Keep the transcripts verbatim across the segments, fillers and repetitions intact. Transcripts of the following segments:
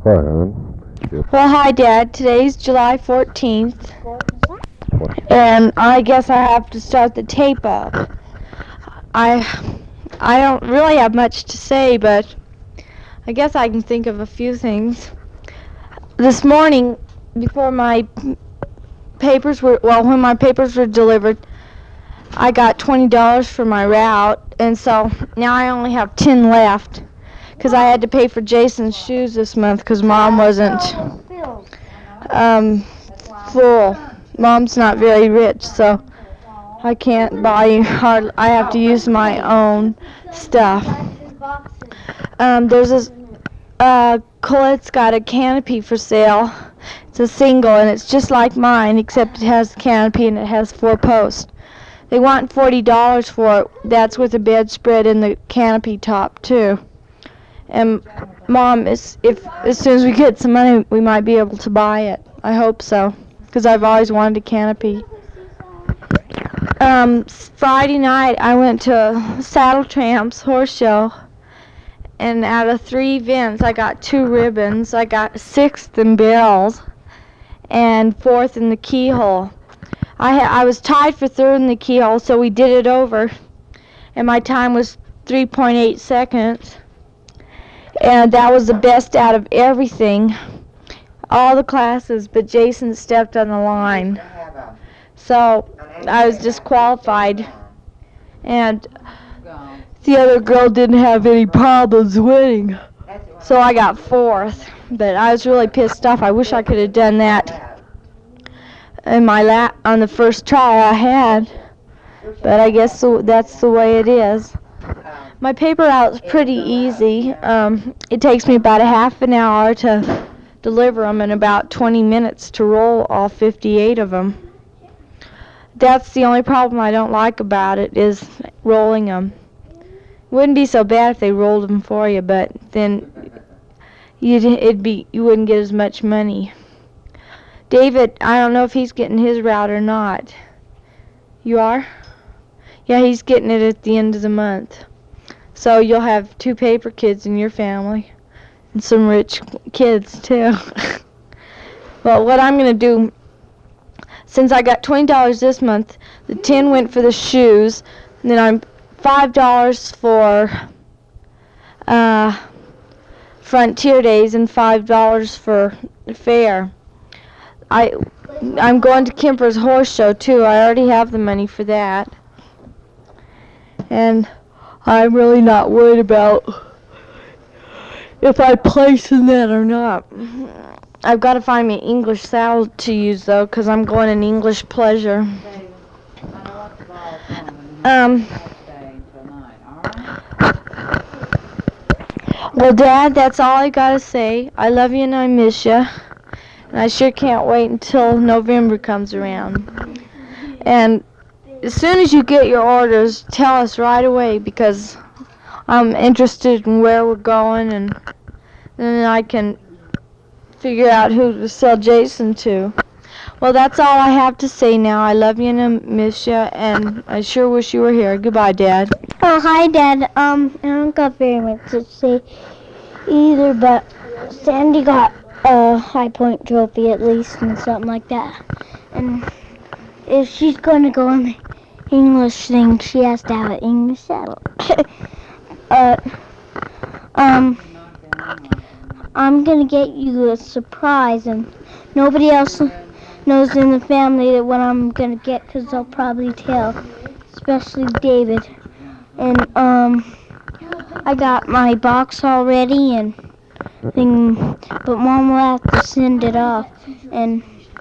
Hi, hon. Yep. Well, hi, Dad. Today's July fourteenth, and I guess I have to start the tape up. I, I don't really have much to say, but I guess I can think of a few things. This morning, before my papers were, well, when my papers were delivered, I got twenty dollars for my route, and so now I only have ten left, because I had to pay for Jason's shoes this month, because Mom wasn't um, full. Mom's not very rich, so I can't buy hard. I have to use my own stuff. Um, there's this. Uh, Colette's got a canopy for sale. It's a single, and it's just like mine, except it has a canopy and it has four posts. They want forty dollars for it. That's with a bedspread and the canopy top too. And Mom, is if as soon as we get some money, we might be able to buy it. I hope so, because I've always wanted a canopy. Um, Friday night, I went to Saddle Tramps horse show, and out of three events, I got two ribbons. I got sixth in bells and fourth in the keyhole. I ha- I was tied for third in the keyhole, so we did it over, and my time was three point eight seconds, and that was the best out of everything, all the classes, but Jason stepped on the line, so I was disqualified, and the other girl didn't have any problems winning, so I got fourth, but I was really pissed off. I wish I could have done that in my la- on the first try I had, but I guess so, that's the way it is. My paper route's pretty easy. Um, it takes me about a half an hour to deliver them and about twenty minutes to roll all fifty-eight of them. That's the only problem I don't like about it, is rolling them. Wouldn't be so bad if they rolled them for you, but then you'd it'd be you wouldn't get as much money. David, I don't know if he's getting his route or not. You are? Yeah, he's getting it at the end of the month. So you'll have two paper kids in your family, and some rich kids too. Well, what I'm gonna do, since I got twenty dollars this month, the ten went for the shoes, and then I'm five dollars for uh, Frontier Days and five dollars for the fair. I I'm going to Kemper's horse show too. I already have the money for that, and I'm really not worried about if I place in that or not. I've got to find me English saddle to use though, because I'm going in English Pleasure. Um. Well, Dad, that's all I gotta say. I love you and I miss you. And I sure can't wait until November comes around. And as soon as you get your orders, tell us right away, because I'm interested in where we're going, and then I can figure out who to sell Jason to. Well, that's all I have to say now. I love you and I miss you, and I sure wish you were here. Goodbye, Dad. Oh, hi, Dad. Um, I don't got very much to say either, but Sandy got a High Point trophy at least and something like that. And if she's going to go on the English thing, she has to have an English saddle. uh, um, I'm going to get you a surprise, and nobody else knows in the family that what I'm going to get, because they'll probably tell, especially David. And, um, I got my box already and thing, but Mom will have to send it off, and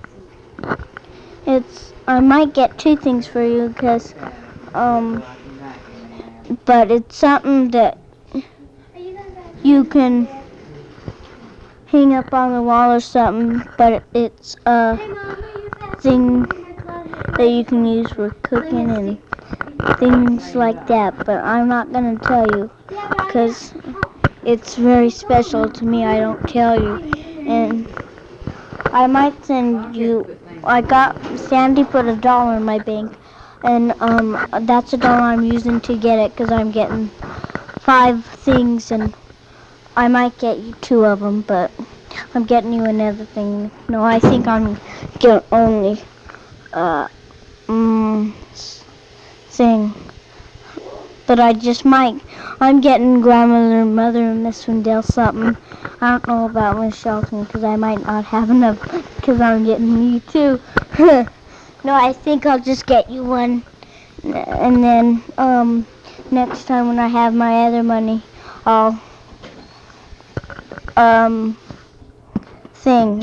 it's, I might get two things for you, because, um, but it's something that you can hang up on the wall or something, but it's a thing that you can use for cooking and things like that, but I'm not going to tell you, because it's very special to me. I don't tell you, and I might send you, I got, Sandy put a dollar in my bank, and um, that's a dollar I'm using to get it, because I'm getting five things, and I might get you two of them, but I'm getting you another thing. No, I think I'm getting only uh um thing. But I just might. I'm getting grandmother, mother, and Miss Wendell something. I don't know about Miss Shelton because I might not have enough because I'm getting you too. No, I think I'll just get you one, and then um next time when I have my other money, I'll um thing.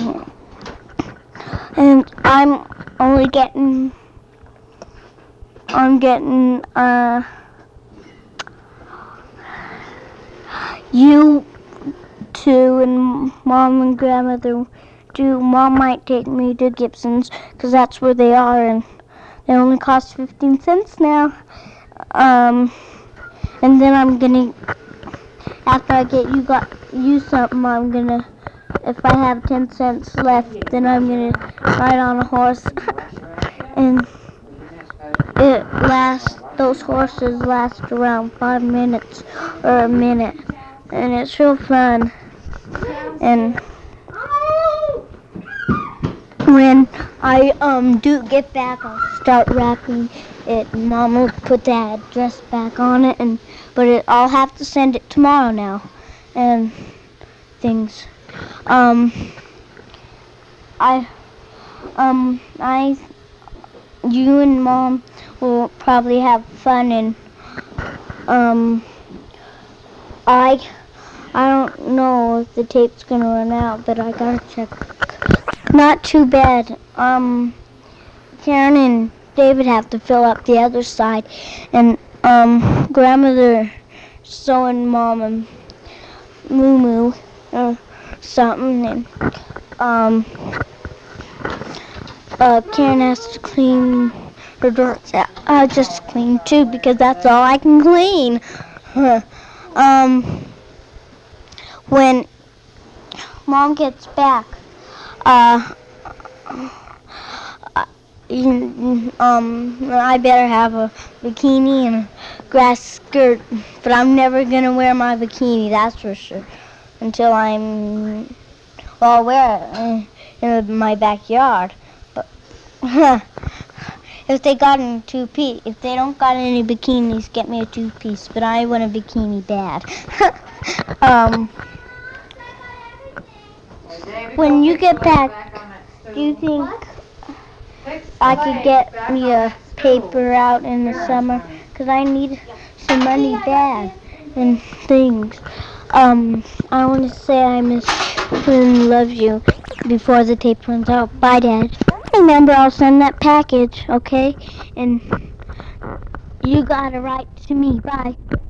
And I'm only getting. I'm getting uh. You two and Mom and Grandmother do. Mom might take me to Gibson's because that's where they are, and they only cost fifteen cents now. Um, and then I'm gonna, after I get you got you something, I'm gonna, if I have ten cents left, then I'm gonna ride on a horse, and it lasts. Those horses last around five minutes or a minute. And it's real fun. And when I um do get back, I'll start wrapping it. Mom will put the address back on it, and but it, I'll have to send it tomorrow now, and things. Um, I um I you and Mom will probably have fun, and um I. I don't know if the tape's gonna run out, but I gotta check. Not too bad. Um, Karen and David have to fill up the other side, and um, Grandmother sewing Mom and Moo Moo or something, and um, uh, Karen has to clean her doors. I just clean too because that's all I can clean. um. When Mom gets back, uh, um, I better have a bikini and a grass skirt, but I'm never gonna wear my bikini, that's for sure, until I'm, well, I'll wear it in my backyard, but if they got a two-piece, if they don't got any bikinis, get me a two-piece, but I want a bikini bad. um... When you get back, do you think I could get me a paper out in the summer? Because I need some money bad and things. Um, I want to say I miss you and love you before the tape runs out. Bye, Dad. Remember, I'll send that package, okay? And you got to write to me. Bye.